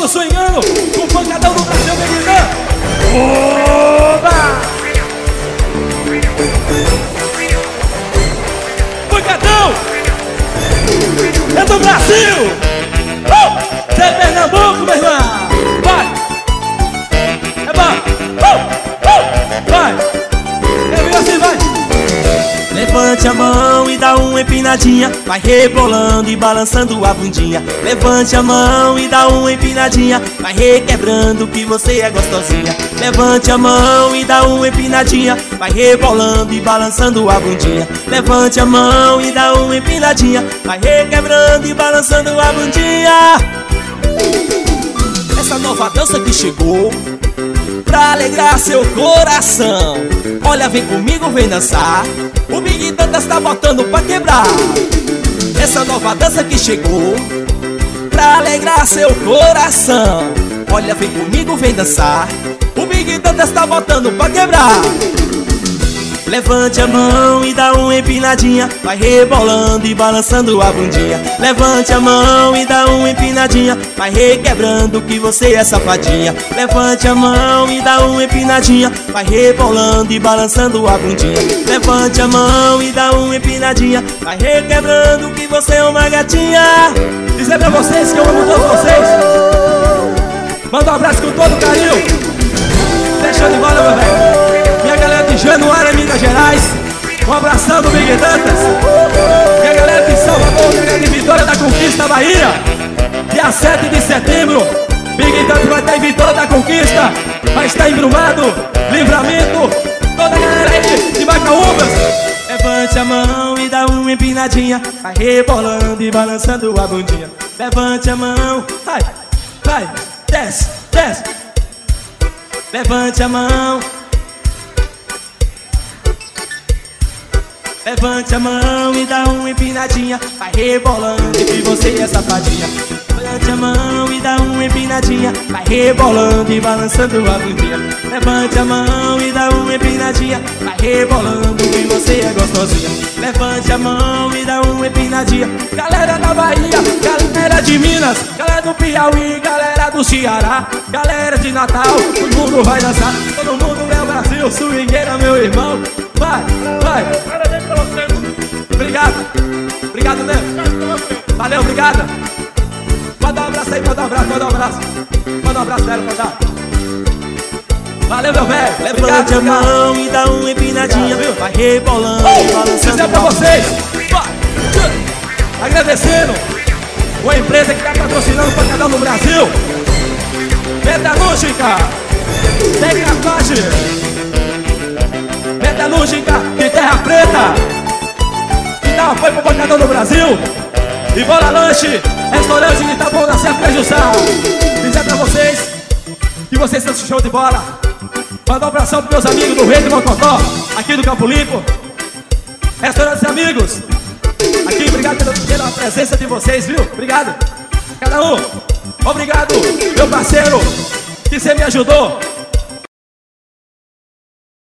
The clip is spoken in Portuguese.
mundo swingando, com o pancadão do Brasil, menina. Oba! Pancadão é do Brasil. Você é Pernambuco, meu irmão. Vai. É bom. Vai. Eu vi assim, vai. Levante a mão e dá uma empinadinha, vai rebolando e balançando a bundinha. Levante a mão e dá uma empinadinha, vai requebrando que você é gostosinha. Levante a mão e dá uma empinadinha, vai rebolando e balançando a bundinha. Levante a mão e dá uma empinadinha, vai requebrando e balançando a bundinha. Essa nova dança que chegou pra alegrar seu coração. Olha, vem comigo, vem dançar. O Big Dantas tá botando pra quebrar. Essa nova dança que chegou pra alegrar seu coração. Olha, vem comigo, vem dançar. O Big Dantas tá botando pra quebrar. Levante a mão e dá uma empinadinha, vai rebolando e balançando a bundinha. Levante a mão e dá uma empinadinha, vai requebrando que você é safadinha. Levante a mão e dá uma empinadinha, vai rebolando e balançando a bundinha. Levante a mão e dá uma empinadinha, vai requebrando que você é uma gatinha. Dizer pra vocês que eu amo todos vocês. Manda um abraço com todo carinho. Deixa de bola, meu velho. Minha galera de Januária, Minas Gerais. Um abração do Big Dantas. Minha galera de Salvador, minha galera de Vitória da Conquista, Bahia. Dia 7 de setembro, Big Dantas vai estar em Vitória da Conquista. Vai estar em Brumado, Livramento. Toda a galera aí de Macaúbas. Levante a mão e dá uma empinadinha, vai rebolando e balançando a bundinha. Levante a mão, vai, vai, desce, desce. Levante a mão. Levante a mão e dá uma empinadinha, vai rebolando que você é safadinha. Levante a mão e dá uma empinadinha, vai rebolando e balançando a bundinha. Levante a mão e dá uma empinadinha, vai rebolando que você é gostosinha. Levante a mão e dá uma empinadinha. Galera da Bahia, galera de Minas, galera do Piauí, galera do Ceará, galera de Natal, todo mundo vai dançar. Todo mundo é o Brasil, swingueira, meu irmão. Vai, vai. Obrigado, obrigado mesmo. Valeu, obrigado. Manda um abraço aí, manda um abraço, manda um abraço. Manda um abraço, velho, manda. Valeu, meu velho. Levante a mão e dá uma empinadinha, vai rebolando e balançando. Dizer pra vocês, agradecendo uma empresa que tá patrocinando o pancadão no Brasil. Metalúrgica, Tecnafage, Metalúrgica de Terra Preta. Dá apoio pro pancadão no Brasil. E Bola Lanche, restaurante de Itabuna, Serra Prejussal. Dizer pra vocês que vocês estão show de bola. Mandar um abração pros meus amigos do Rei de Mocotó, aqui do Campo Limpo. Restaurantes amigos, aqui, obrigado pela presença de vocês, viu? Obrigado, cada um. Obrigado, meu parceiro, que você me ajudou